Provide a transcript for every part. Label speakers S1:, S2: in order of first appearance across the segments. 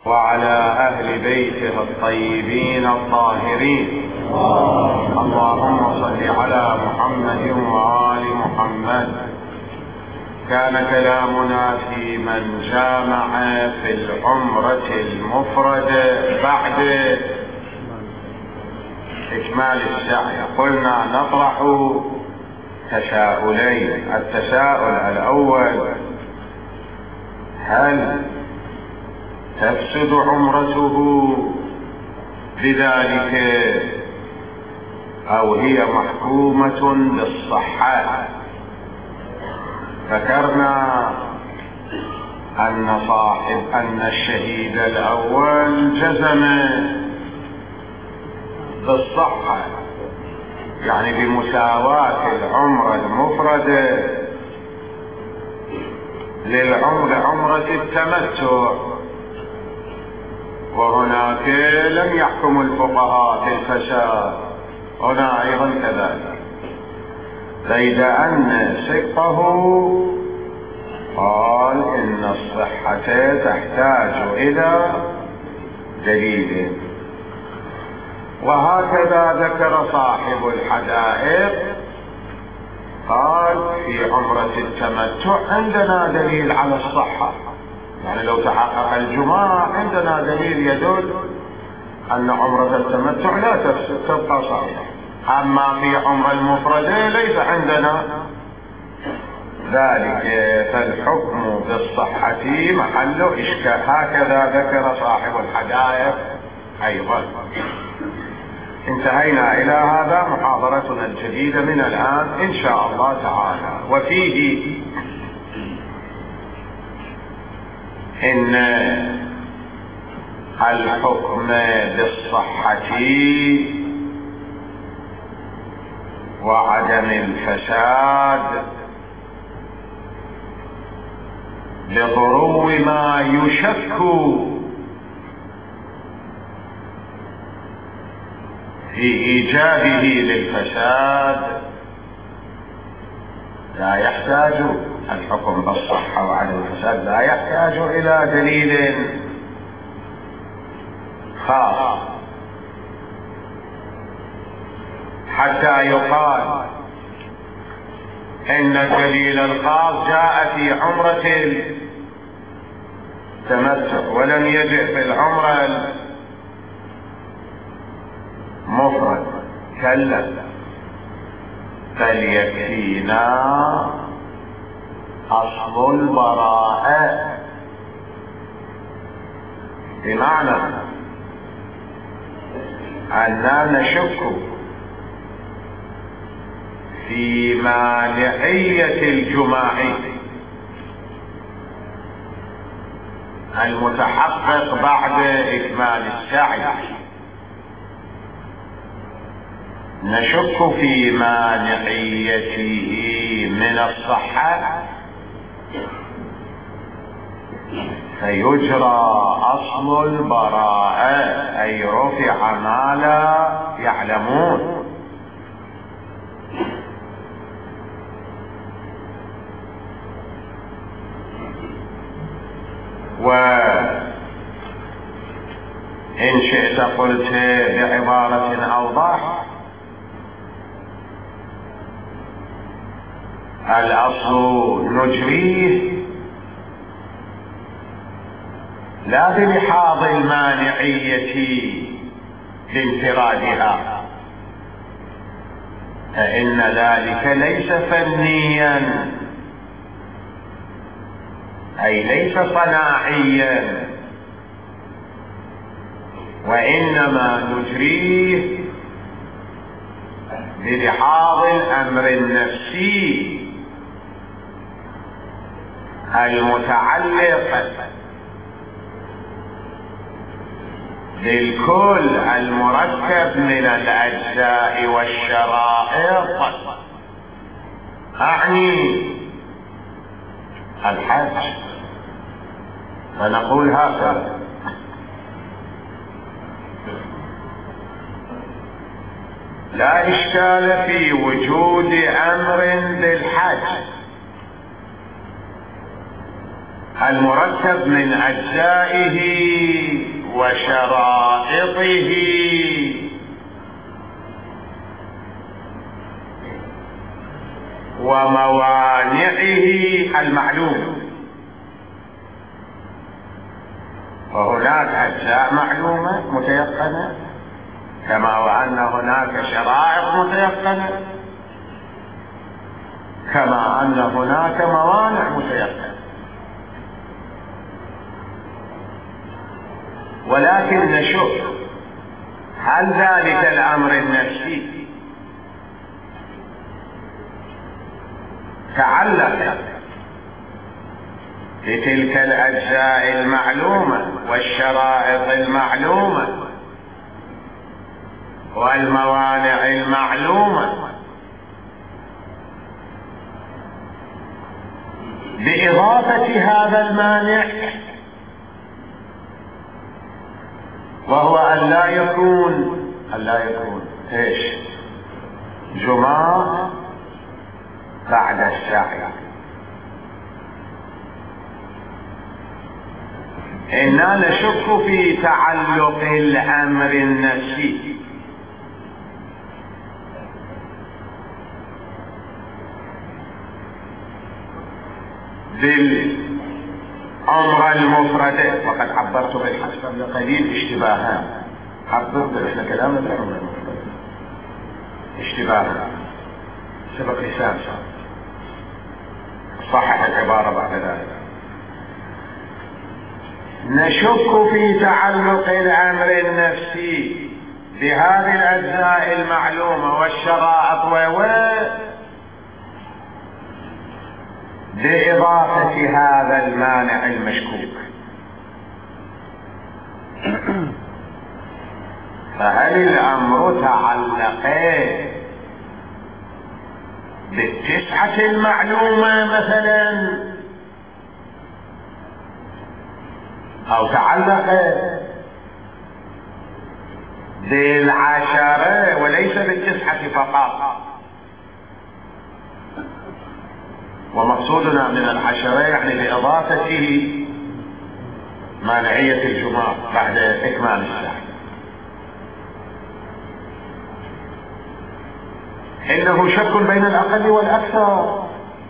S1: وعلى أهل بيته الطيبين الطاهرين. اللهم صل على محمد وآل محمد. كان كلامنا في من جامع في العمرة المفردة بعد إكمال السعي. قلنا نطرح تساؤلين. التساؤل الأول: هل تفسد عمرته بذلك أو هي محكومة بالصحة؟ ذكرنا أن الشهيد الأول جزم بالصحة، يعني بمساواة العمرة المفردة عمرة التمتع، وهناك لم يحكم الفقهاء بالفساد، هنا أيضا كذلك. بيد أن سقه قال إن الصحة تحتاج إلى دليل، وهكذا ذكر صاحب الحدائق قال في عمرة التمتع عندنا دليل على الصحة، يعني لو تحقق الجماع عندنا دليل يدل أن عمرة التمتع لا تفسد، تبقى صحيحة. أما في عمرة المفردة ليس عندنا ذلك، فالحكم بالصحة محل إشكال. هكذا ذكر صاحب الحدائق أيضا. انتهينا إلى هذا محاضرتنا الجديدة من الآن إن شاء الله تعالى. وفيه إن الحكم بالصحة وعدم الفساد لضرو ما يشك في إيجابه للفساد لا يحتاج الحكم بالصحة وعدم الفساد لا يحتاج إلى دليل خاص حتى يقال إن الدليل الخاص جاء في عمرة التمتع ولم يجئ في العمرة المفرد. كلا، فليكفينا أصل البراءة، بمعنى أننا نشك في مانعية الجماع المتحقق بعد إكمال السعي، نشك في مانعيته من الصحة، فيجرى أصل البراءة، أي رفع ما لا يعلمون. وإن شئت قلت بعبارة أوضح: الأصل نجريه لا بلحاظ المانعية لانفرادها، فإن ذلك ليس فنيا، أي ليس صناعيا، وإنما نجريه بلحاظ الأمر النفسي المتعلق بالكل المركب من الأجزاء والشرائط، أعني الحج. فنقول هكذا: لا إشكال في وجود أمر للحج المركب من أجزائه وشرائطه وموانعه المعلوم. وهناك أجزاء معلومة متيقنة كما وأن هناك شرائط متيقنة كما أن هناك موانع متيقنة. ولكن نشوف هل ذلك الأمر النفسي تعلق بتلك الأجزاء المعلومة والشرائط المعلومة والموانع المعلومة بإضافة هذا المانع، وهو أن لا يكون إيش؟ جماع بعد السعي. إننا نشك في تعلق الأمر النفسي بالأمر المفرد، وقد عبرت بالحسب قبل قليل اشتباهان. عبرت احنا كلامنا بالأمر المفرد اشتباهان، سبق لسان صحح العبارة بعد ذلك. نشك في تعلق الأمر النفسي بهذه الأجزاء المعلومة والشرائط بإضافة هذا المانع المشكوك. فهل الأمر تعلق بالتسعة المعلومة مثلا، أو تعلق بالعشرة وليس بالتسعة فقط؟ ومقصودنا من العشرة يعني بإضافته مانعية الجماع بعد إكمال السعي. إنه شك بين الأقل والأكثر،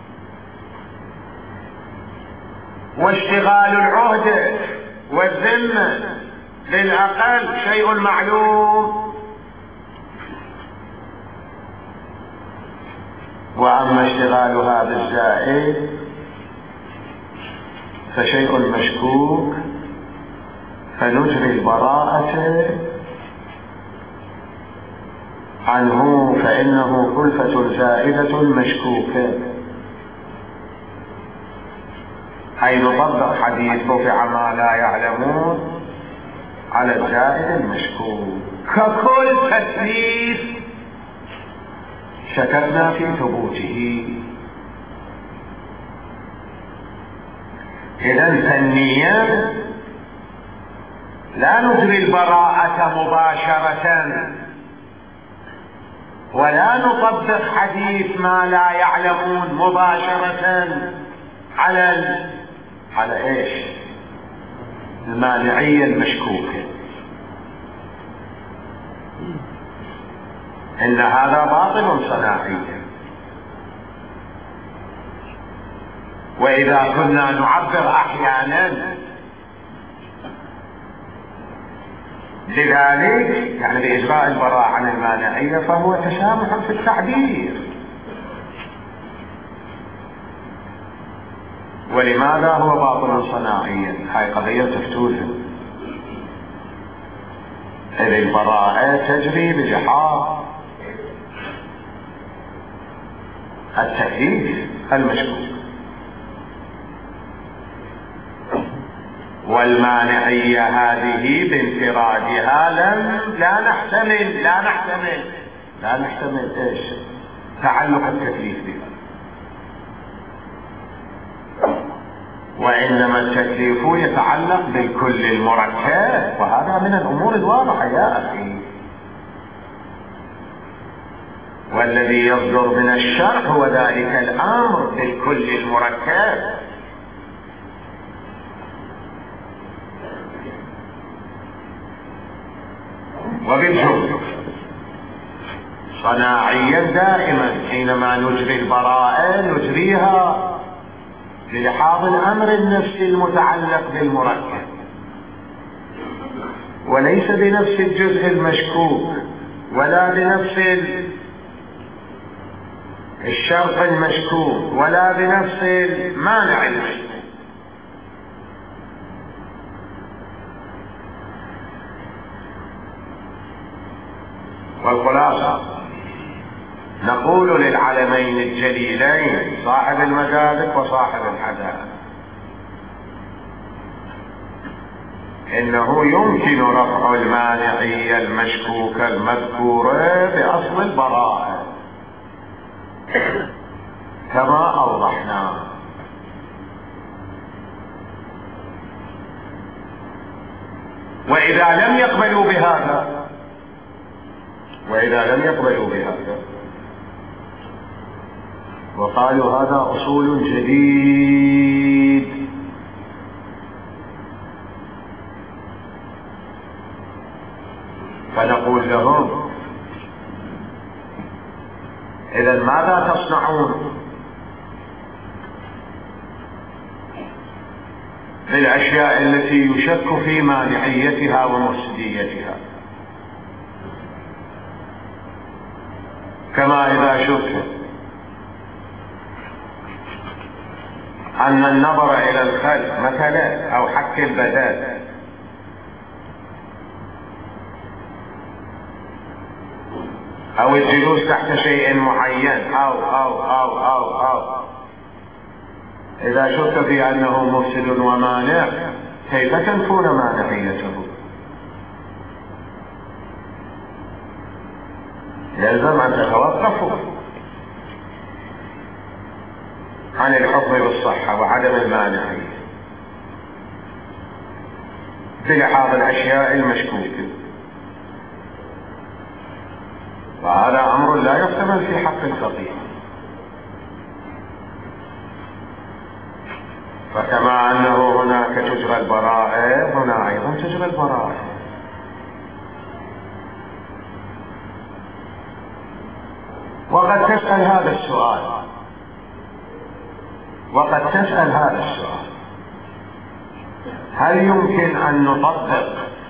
S1: واشتغال العهدة والذمة للأقل شيء معلوم، وأما اشتغال هذا الزائد فشيء مشكوك، فنجري البراءة عنه فإنه كلفة زائدة مشكوكة، حيث طبق حديث رفع ما لا يعلمون على الزائد المشكوك. ككل تكليف شككنا في ثبوته. إذن فنيا لا نجري البراءة مباشرة ولا نطبق حديث ما لا يعلمون مباشرة على ايش؟ المانعية المشكوكة. إن هذا باطل صناعي. وإذا كنا نعبر أحيانا لذلك يعني بإجراء البراءة عن المانعية فهو تسامح في التعبير. ولماذا هو باطل صناعيا؟ هاي قضية تفتوها. إذ البراءة تجري بجحار التكليف المشكوك، والمانعية هذه بانفرادها لا نحتمل ايش؟ تعلق التكليف بها، وإنما التكليف يتعلق بالكل المركب، وهذا من الأمور الواضحة يا أخي. والذي يصدر من الشرع هو ذلك الأمر بالكل المركب. وبالجملة صناعيا دائما حينما نجري البراءة نجريها بلحاظ الأمر النفسي المتعلق بالمركب، وليس بنفس الجزء المشكوك ولا بنفس الشرط المشكوك ولا بنفس المانع المشكوك. والخلاصة نقول للعلمين الجليلين صاحب المدارك وصاحب الحدائق إنه يمكن رفع المانعية المشكوكة المذكورة بأصل البراءة كما أوضحنا. وإذا لم يقبلوا بهذا وقالوا هذا أصول جديد، فنقول لهم إذا ماذا تصنعون بالأشياء التي يشك في مانعيتها ومفسديتها؟ كما إذا شك أن النظر إلى الخلق مثلا أو حك البدن أو الجلوس تحت شيء معين أو إذا شك في أنه مفسد ومانع كيف تنفون مانعيته؟ يلزم أن تتوقفوا عن الحكم بالصحة وعدم المانعية بلحاظ الأشياء المشكوكة، وهذا أمر لا يحتمل في حق الفقيه. فكما أنه هناك تجرى البراءة هنا أيضا تجرى البراءة. وقد تسأل هذا السؤال هل يمكن أن نطبق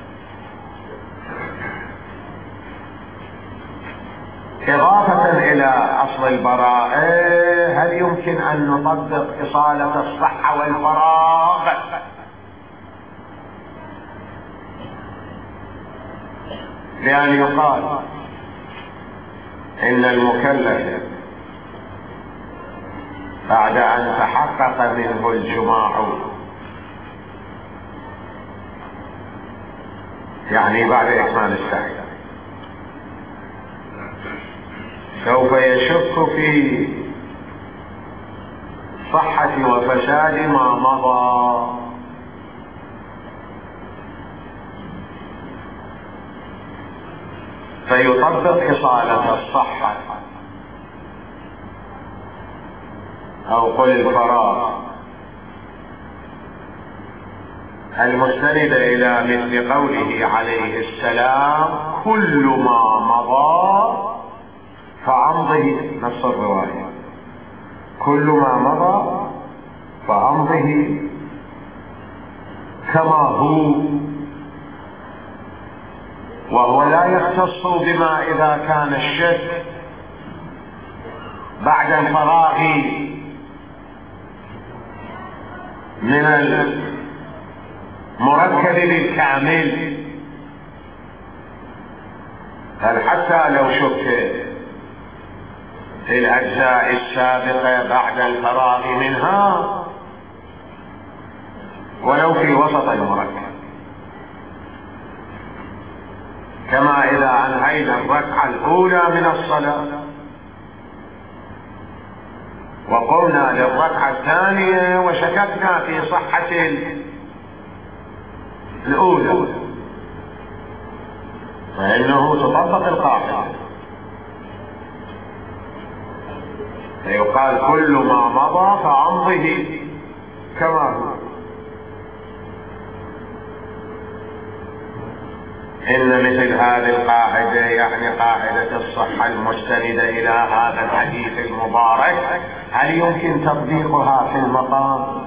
S1: إضافة إلى أصل البراءة هل يمكن أن نطبق إصالة الصحة والفراغ بأن يقال إن المكلف بعد أن تحقق منه الجماع، يعني بعد إكمال السعي، سوف يشك في صحة وفساد ما مضى، فيطبق إصالة الصحة أو قل الفراغ المستند إلى مثل قوله عليه السلام كل ما مضى فأمضه، نص الرواية كل ما مضى فأمضه كما هو، وهو لا يختص بما إذا كان الشك بعد الفراغ من المركب بالكامل، بل حتى لو شك في الأجزاء السابقة بعد الفراغ منها ولو في وسط المركب. كما إذا أنهينا الركعة الأولى من الصلاة وقمنا للركعة الثانية وشككنا في صحة الأولى فإنه تطبق القاعدة، فيقال كل ما مضى فأمضه كما هو. إن مثل هذه القاعدة يعني قاعدة الصحة المستندة إلى هذا الحديث المبارك هل يمكن تطبيقها في المقام؟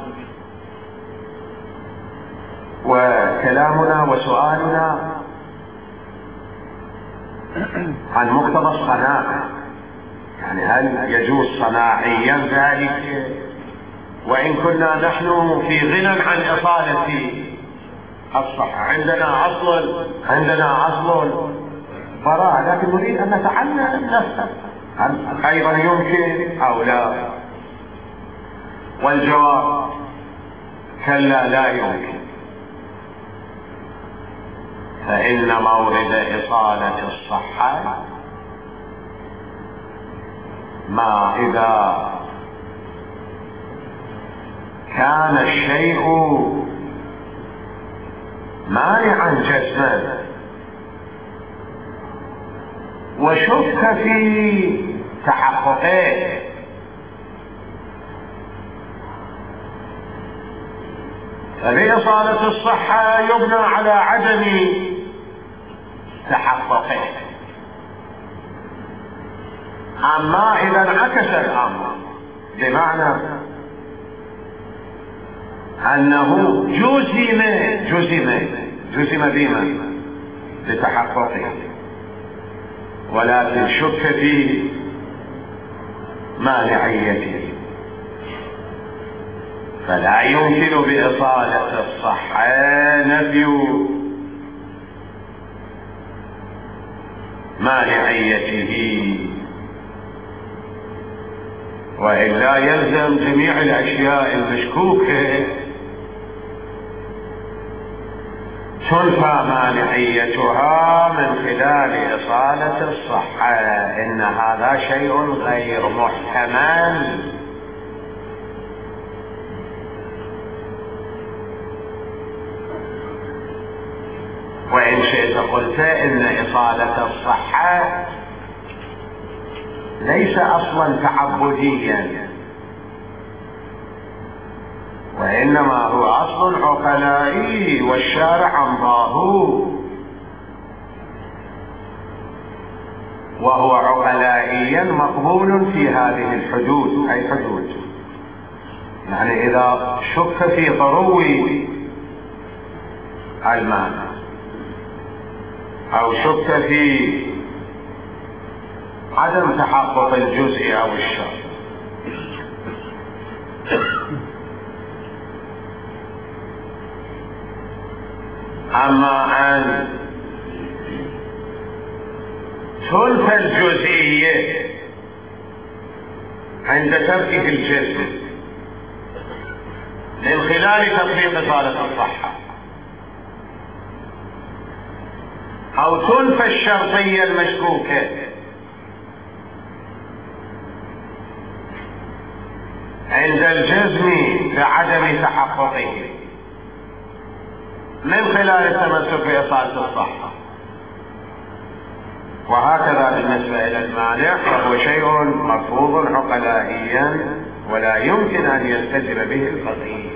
S1: وكلامنا وسؤالنا عن مقتضى الصناعة، يعني هل يجوز صناعيا ذلك؟ وإن كنا نحن في غنى عن إصالة الصحة، عندنا أصل براءة، لكن نريد أن نتعلم نفسه هل أيضا يمكن أو لا؟ والجواب كلا لا يمكن، فإن مورد إصالة الصحة ما إذا كان الشيء مانعا جزما وشك في تحققه، فبإصالة الصحة يبنى على عدم تحققه. أما إذا انعكس الأمر بمعنى أنه جزم بما لتحققه ولكن شك في مانعيته، فلا يمكن بإصالة الصحة نفي مانعيته، وإلا يلزم جميع الأشياء المشكوكة تنفى مانعيتها من خلال إصالة الصحة. إن هذا شيء غير محتمل. وإن شئت قلت إن إصالة الصحة ليس أصلا تعبديا، وإنما هو أصل عقلائي والشارع أمضاه، وهو عقلائيا مقبول في هذه الحدود. أي حدود؟ يعني إذا شك في ضرو المعنى أو شك في عدم تحقق الجزء أو الشرط. أما أن تنفى الجزئية عند تركه الجزء من خلال تطبيق إصالة الصحة، أو تنفى الشرطية المشكوكة عند الجزم بعدم تحققه من خلال التمسك بإصالة الصحة، وهكذا بالنسبة إلى المانع فهو شيء مرفوض عقلائيا ولا يمكن أن يلتزم به الفقيه.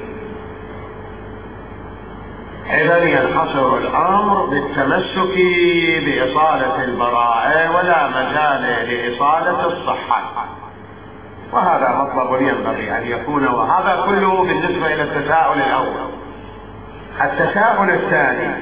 S1: إذا ينحصر الأمر بالتمسك بإصالة البراءة ولا مجال لإصالة الصحة، وهذا مطلب ينبغي أن يكون. وهذا كله بالنسبة إلى التساؤل الأول. التساؤل الثاني: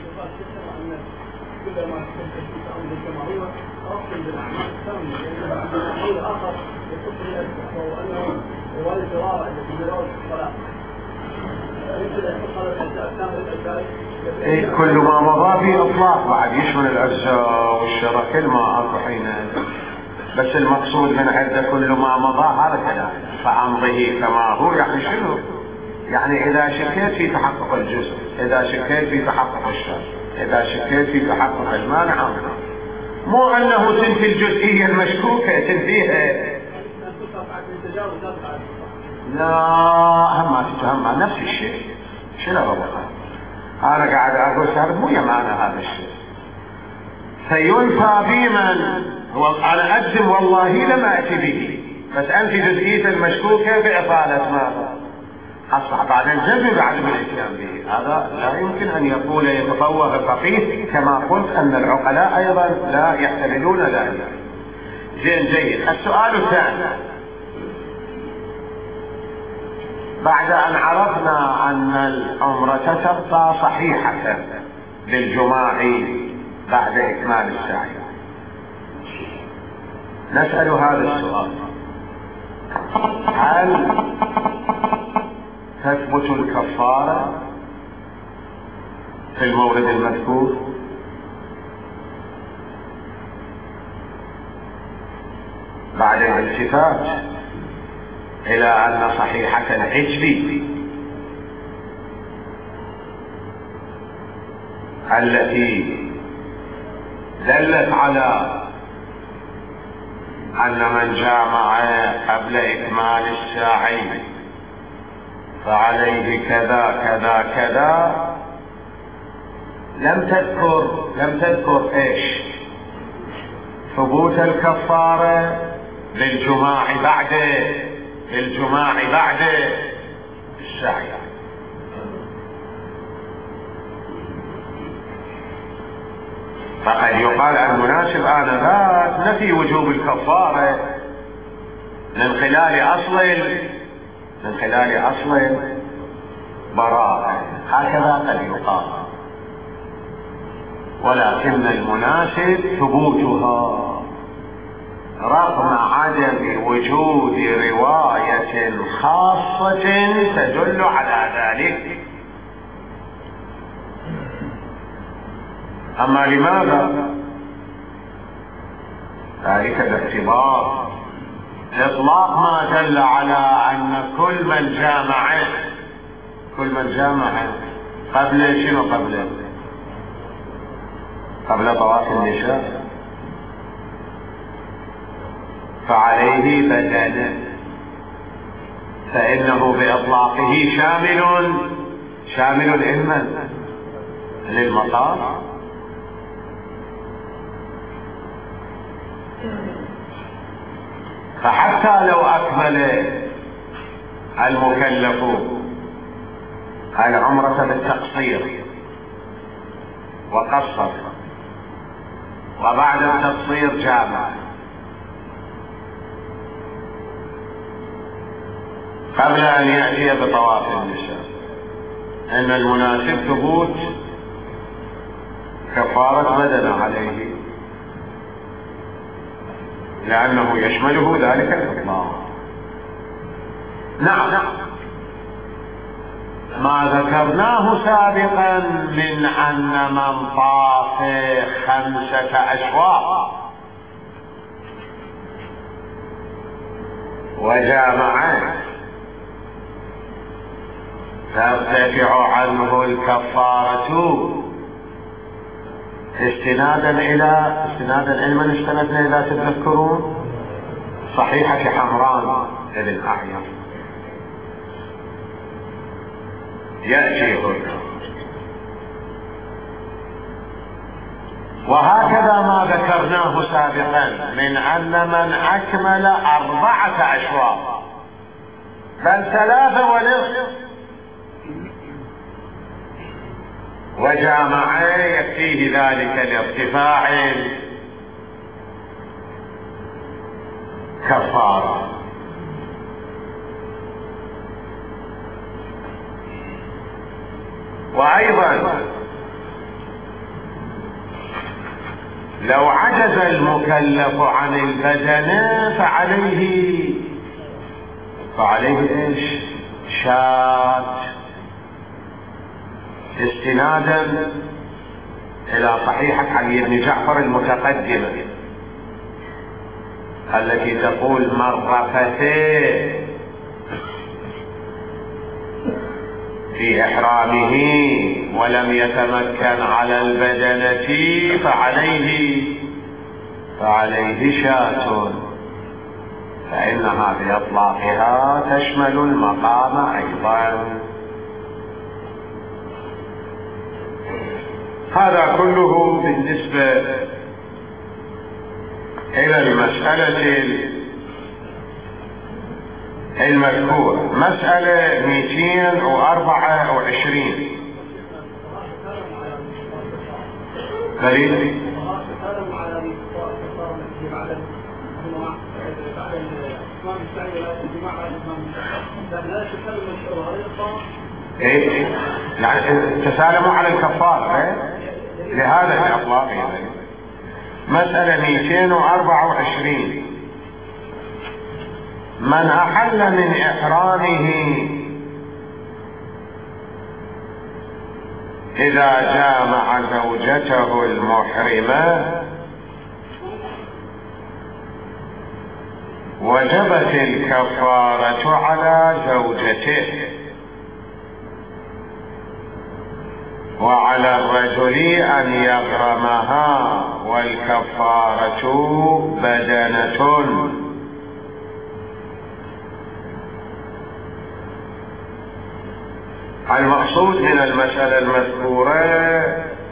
S1: كل ما مضى في إطلاق بعد يشمل الأجزاء والشرع، كل ما أكو حين، بس المقصود من عند كل ما مضى هذا كلام. فأمضه كما هو يعني شنو؟ يعني إذا شكيت في تحقق الجزء، إذا شكيت في تحقق الشرط، إذا شكيت في تحقق المانع، مو أنه تنفي الجزئية المشكوكة تنفيها، لا، هم تتهم نفس الشيء. شنو هو؟ أنا قاعد أقول هذا مو معنى هذا الشيء. فينفى بمن هو أنا أجزم والله لم أتي به، بس أنفي جزئية المشكوكة بإطالة ما أصبح بعد الجزم بعد الإتيان به. هذا لا يمكن أن يقول يتفوه الفقيه، كما قلت أن العقلاء أيضا لا يحتملون ذلك. زين، جيد. السؤال الثاني: بعد أن عرفنا أن العمرة تبقى صحيحة للجماع بعد إكمال السعي، نسأل هذا السؤال: هل تثبت الكفارة في المورد المذكور؟ بعد الالتفات إلى أن صحيحة العجل التي دلت على أن من جامع قبل إكمال الساعي فعليه كذا كذا كذا، لم تذكر ايش؟ ثبوت الكفارة للجماع بعد السعي. فقد يقال المناسب آنذاك نفي وجوب الكفارة من خلال أصل براءة، هكذا قد يقال، ولكن المناسب ثبوتها رغم عدم وجود رواية خاصة تدل على ذلك. أما لماذا؟ ذلك باعتبار إطلاق ما دل على أن كل من جامع قبل شنو؟ قبل طواف النساء فعليه بدنه، فإنه بإطلاقه شامل إما للمطاف فحتى لو أكمل المكلف العمرة بالتقصير وقصر وبعد التقصير جامع قبل أن يأتي بطواف النساء، إن المناسب ثبوت كفارة بدن عليه، لأنه يشمله ذلك الإطلاق. نعم، ما ذكرناه سابقا من أن من طاف 5 أشواط وجامع ترتفع عنه الكفارة استنادا إلى من استندنا إذا تتذكرون صحيحة حمران بن أحيان يأتي هنا. وهكذا ما ذكرناه سابقا من أن من أكمل 4 أشواط بل 3 ونصف وجامع يكفيه ذلك لارتفاع كفارة. وأيضا لو عجز المكلف عن البدن فعليه ايش؟ شاة، استنادا الى صحيحة علي بن جعفر المتقدمة التي تقول من رفث في إحرامه ولم يتمكن على البدنة فعليه شاة، فإنها بإطلاقها تشمل المقام أيضا. هذا كله بالنسبة إلى المسألة المذكورة. مسألة 224 دليل ايه يعني تسالموا على الكفارة لهذا الاطلاق. مسألة 224. من احل من احرامه اذا جامع زوجته المحرمة وجبت الكفارة على زوجته، وعلى الرجل أن يغرمها، والكفارة بدنة. المقصود من المسألة المذكورة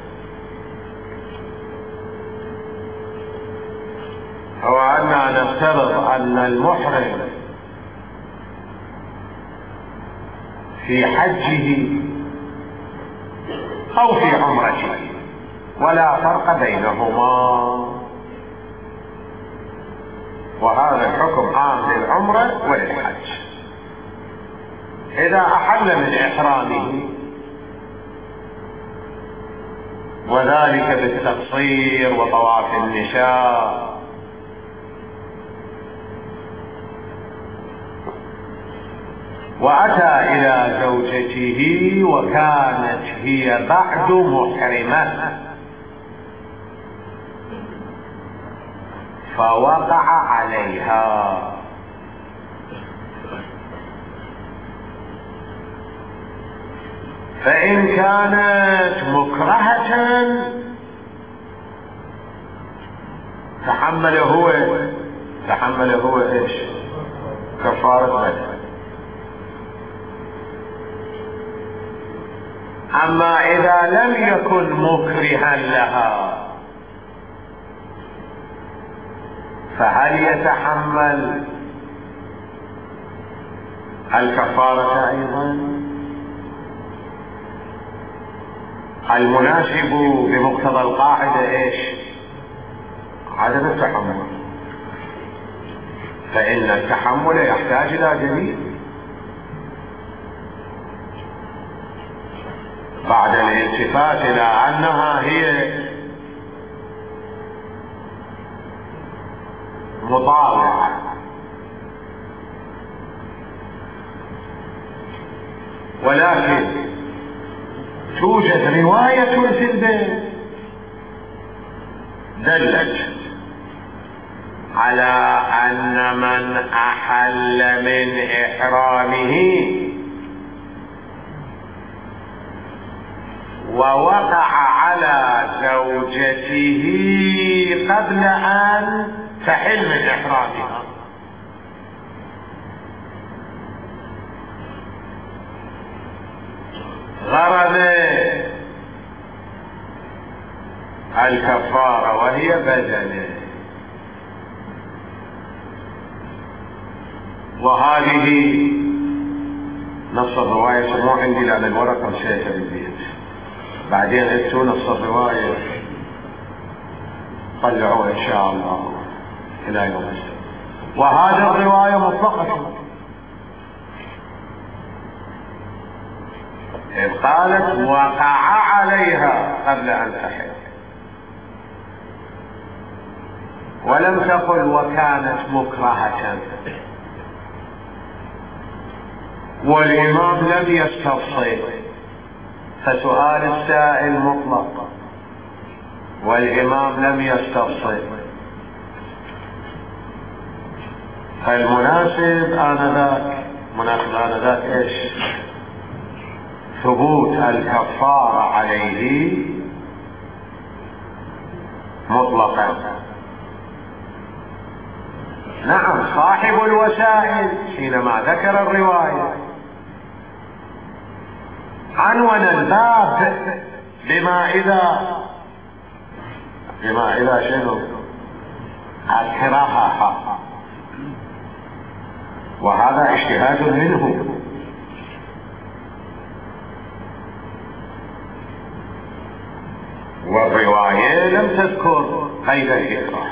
S1: هو أننا نفترض أن المحرم في حجه أو في عمرته ولا فرق بينهما، وهذا الحكم عام للعمرة وللحج. إذا أحل من إحرامه وذلك بالتقصير وطواف النساء وأتى إلى زوجته وكانت هي بعد محرمة فوقع عليها، فإن كانت مكرهة تحمل هو ايش؟ كفارة بدن. أما إذا لم يكن مكرها لها فهل يتحمل الكفارة أيضا؟ المناسب بمقتضى القاعدة ايش؟ عدم التحمل، فإن التحمل يحتاج إلى دليل بعد الالتفات إلى أنها هي مطاوعة. ولكن توجد رواية في البيت دلت على أن من أحل من إحرامه ووقع على زوجته قبل أن تحل من إحرامها غرم الكفارة وهي بدنه. وهذه نص الرواية مو عندي لأن الورقة نسيتها بالبيت، بعدين اكتبوا نص الرواية طلعوه إن شاء الله إلى يوم السبت. وهذه الرواية مطلقة، إذ قالت وقع عليها قبل أن تحل، ولم تقل وكانت مكرهة. والإمام لم يستفصل، فسؤال السائل مطلق والإمام لم يستفصل، فالمناسب آنذاك إيش؟ ثبوت الكفارة عليه مطلقا. نعم، صاحب الوسائل حينما ذكر الرواية عنون الباب بما إذا شنو؟ الكراهة، وهذا اجتهاد منه. والرواية لم تذكر قيد الإكراه،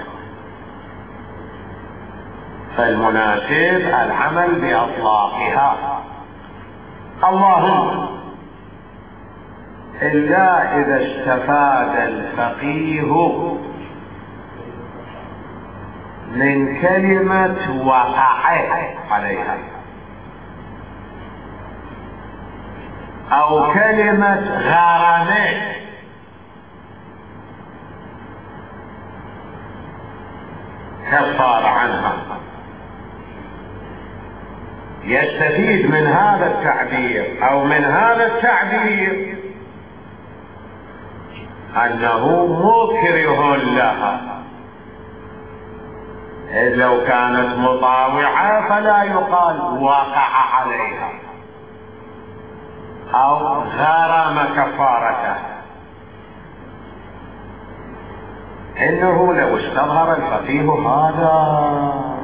S1: فالمناسب العمل بأطلاقها. اللهم إلا إذا استفاد الفقيه من كلمة وقع عليها أو كلمة غرامه، كفار عنها. يستفيد من هذا التعبير أو من هذا التعبير أنه مكره لها، إذ لو كانت مطاوعة فلا يقال وقع عليها أو غرم كفارته. إنه لو استظهر الفقيه هذا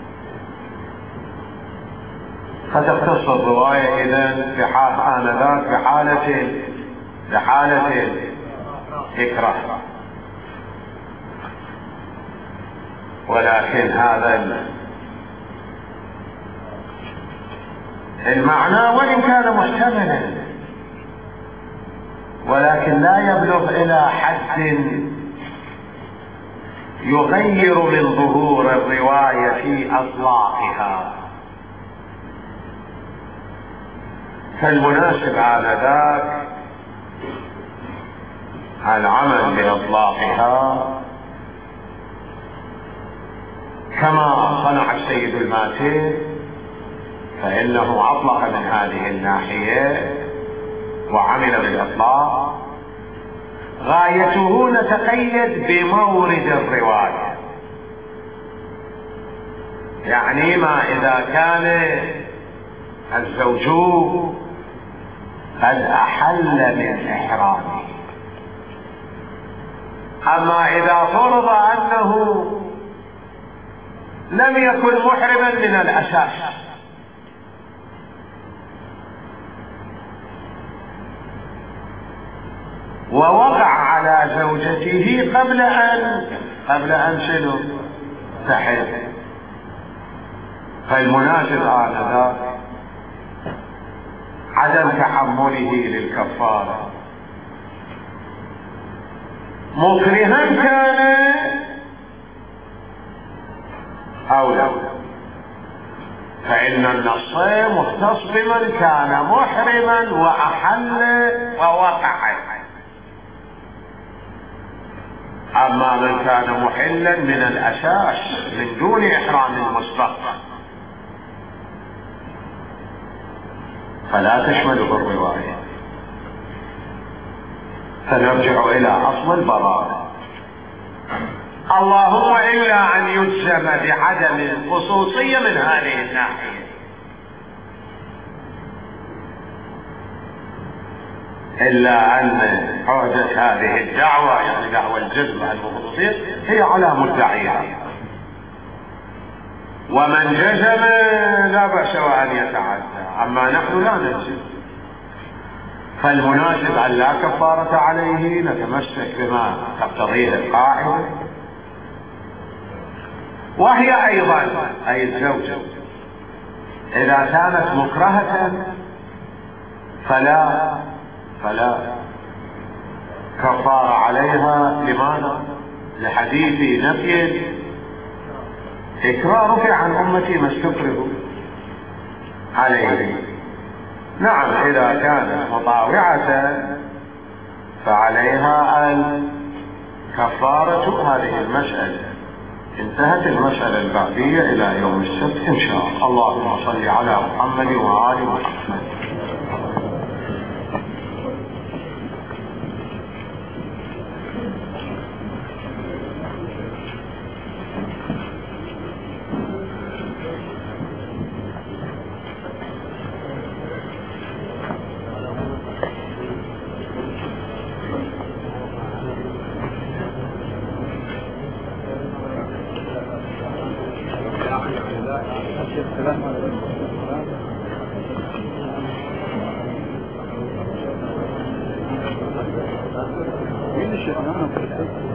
S1: فتختص الرواية إذن في حال آنذاك بحالة إكراه. ولكن هذا المعنى وإن كان محتملا ولكن لا يبلغ إلى حد يغير من ظهور الرواية في أطلاقها. فالمناسب آنذاك العمل بإطلاقها كما صنع السيد الماتي، فإنه أطلق من هذه الناحية وعمل بالإطلاق. غايته نتقيد بمورد الرواية، يعني ما إذا كان الزوج قد أحل من إحرامه. أما إذا فرض أنه لم يكن محرما من الأساس ووقع على زوجته قبل أن شنو تحل، فالمناسب آنذاك عدم تحمله للكفارة، مكرها كان أو لا. فإن النص مختص بمن كان محرما وأحل ووقع. أما من كان محلا من الأساس من دون إحرام مسبق فلا تشمله الرواية. فنرجع إلى أصل البراءة. اللهم إلا أن يجزم بعدم الخصوصية من هذه الناحية، إلا أن حوزت هذه الدعوة يعني دعوة الجزم الخصوصية هي على مدعيها، ومن جزم لا بأس وأن يتعدى، أما نحن لا نجزم. فالمناسب أن لا كفارة عليه، نتمسك بما تقتضيه القاعدة، وهي أيضا أي الزوجة إذا كانت مكرهة فلا كفارة عليها. لماذا؟ لحديث نفي إكراه رفع عن أمتي ما استكره عليه. نعم إذا كانت مطاوعة فعليها الكفارة. هذه المسألة انتهت المسألة البعدية إلى يوم السبت إن شاء الله. اللهم صل على محمد وآل محمد.
S2: الشيخ عليكم.